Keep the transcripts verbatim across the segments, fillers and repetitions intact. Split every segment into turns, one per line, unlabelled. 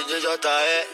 D J E.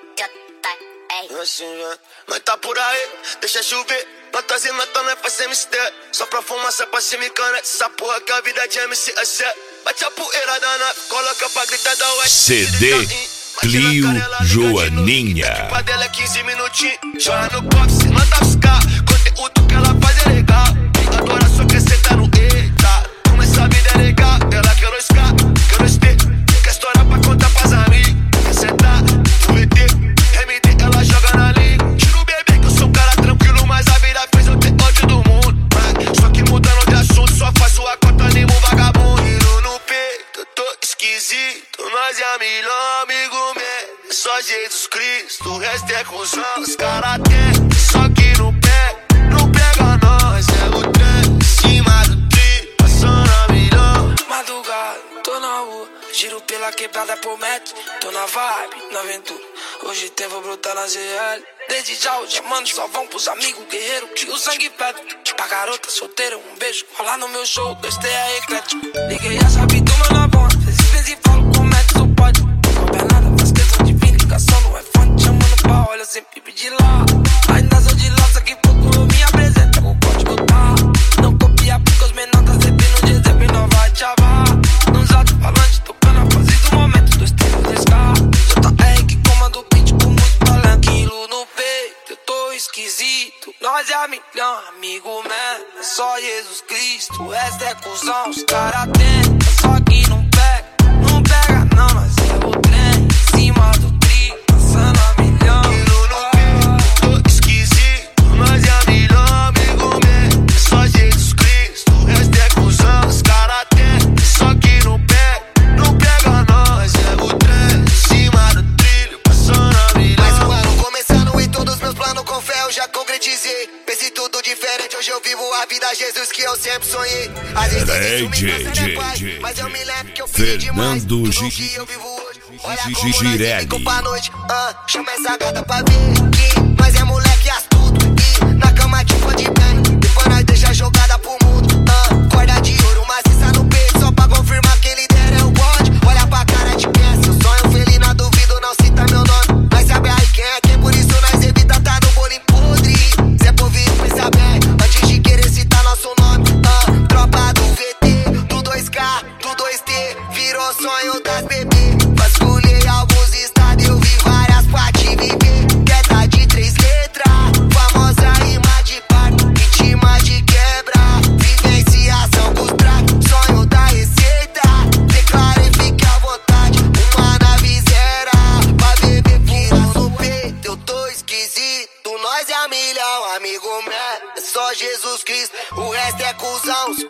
Assim, nós tá por aí, deixa chover. Plantas e nota não é pra ser mistério. Só pra fumaça pra cima e caneta. Essa porra que a vida de M C é sério. Bate a poeira da nave, coloca pra gritar da West.
C D Clio Joaninha.
A dela é quinze minutinhos. Joga no copo, se manda buscar. Conteúdo que ela faz é legal. Quem adora só acrescenta no eita. Como essa vida é legal. Ela quer nós cá, quer nós ter. Quer história pra contar pras amigos. Quer sentar, o E T. M D ela joga na liga. Tira o bebê que eu sou um cara tranquilo. Mas a vida fez eu ter ódio do mundo. Só que mudando de assunto, só faço a conta, animo vagabundo. Hiro no peito, eu tô esquisito. Nós é milhão, amigo meu. É só Jesus Cristo, o resto é cuzão. Os caras tem, só que não pega. Não pega nós, é o trem. Em cima do tri, passando a milhão.
Madrugada, tô na rua. Giro pela quebrada por metro. Tô na vibe, na aventura. Hoje tem, vou brotar na Z L. Desde já eu te mando só vão pros amigos guerreiros que o sangue pede. Pra garota solteira, um beijo. Rolar no meu show, gostei é eclético. Liguei a chave do meu na bomba. Fez vezes e falo com o médico, pode. Não é nada, faz questão de vir. Ligação no iPhone, te chamando pra olha, sempre pedir lá. Ainda sou de lá, só que procurou me apresenta. O código tá. Não copia porque os menores tá sempre no dia, sempre não vai te chavar. Nos alto-falantes, tocando a fase do momento. Dois tempos de escar. J R que comanda o beat com muito talento. Quilo no peito, eu tô esquisito. Nós é a milhão, amigo, man. É só Jesus Cristo, o resto é cuzão. Os caras tem, só que não pega. Não pega não, nós é o trem. Em cima do tri, passando a milhão.
Quilo no peito, eu tô esquisito. Nós é a milhão, amigo meu. É só Jesus Cristo, o resto é cuzão. Os caras tem, só que não pega. Não pega nós, é o trem. Em cima do trilho, passando a milhão.
Mais um ano começando e todos meus planos com fé eu já concretizei. Pensei tudo diferente, hoje eu vivo a vida Jesus que eu sempre sonhei. Às vezes
Peraí,
isso me
J,
cansa,
J,
né, pai?
J,
Mas eu
J.
me lembro que eu pedi demais.
Fernando
Tudo
Gi-
que eu vivo hoje. Olha
Gi-
como nós
Girelli.
ficam pra noite. Ah, chama essa gata pra ver que nós é moleque astuto. E na cama tipo de bem. Depois nós deixa a jogada pro mundo. Ah, corda de ouro, maciça no peito. Só pra confirmar quem lidera é o bode. Olha pra cara de quem é seu sonho feliz, na duvido, não cita meu nome. Nós sabe aí quem é quem, por isso nós evita tá no bolinho podre. Zé Povinho pensa bem, antes de querer citar nosso nome. Ah, tropa do V T, do dois K, do dois T. Virou sonho das bebês. Vasculhei alguns estados, eu vi várias partes viver. Queda de três letras, famosa rima de parto, vítima de quebra, vivenciação com os pratos, sonho da receita. Declarei, fique à vontade, uma nave zero, pra beber pulão no peito, eu tô esquisito. Nós é a milhão, amigo meu, é só Jesus Cristo, o resto é cuzão. Os